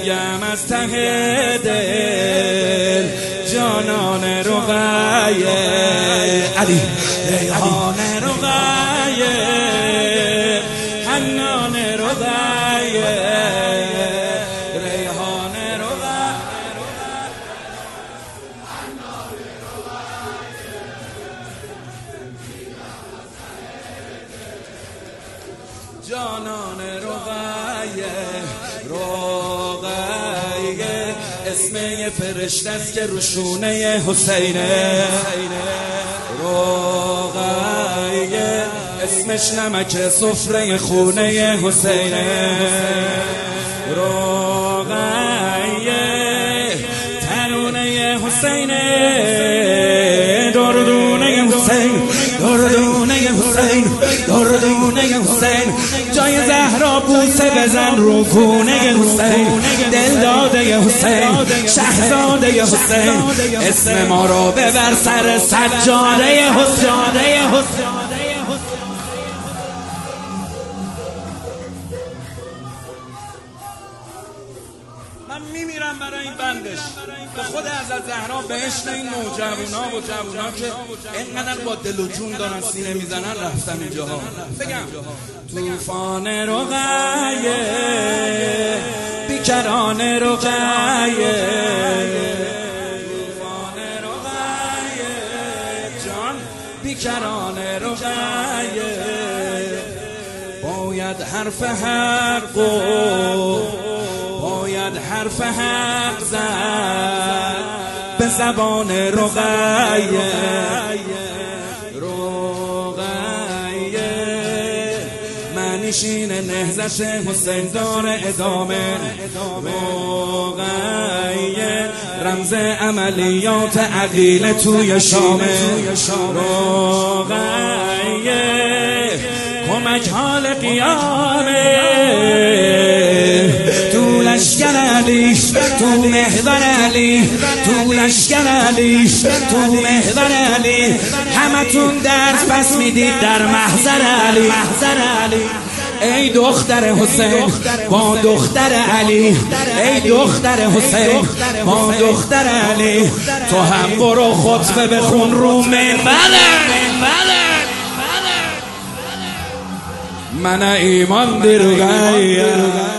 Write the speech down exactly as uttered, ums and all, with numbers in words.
میگم از ته دل جانان رقیه علی ریحان رقیه حنان رقیه ریحان رقیه جانان رقیه رقیه اسم یه فرشته است که روشونه حسینه رقیه اسمش نمک سفره خونه حسینه رقیه ترونه حسینه دردونه حسین دردونه حسین دردونه حسین جای زهرا بوسه بزن رو کونه حسین دل داده حسین شهزاده حسین اسم ما رو ببر سر سجاده حسین من میمیرم برای این بندش به خود حضرت زهرا بهشت این نوجوانا و جوونا که اینقدر با دل و جون دارن سینه میزنن رفتم اینجاها بگم طوفان رقیه بیکران رقیه طوفان رقیه جان بیکران رقیه باید حرف حق باید حرف حق زد به زبان رقیه رقیه منشین نهضت حسین دار ادامه رقیه رمز عملیات عقیله توی شامه رقیه کمک حال قیامه تو لشکر علی تو محور علی تو لشکر علی تو محور علی همتون درس پس میدید در محضر علی محضر علی ای دختر حسین با دختر علی ای دختر حسین با دختر علی تو هم برو خطبه بخون رو منبر من ایمان در رقیه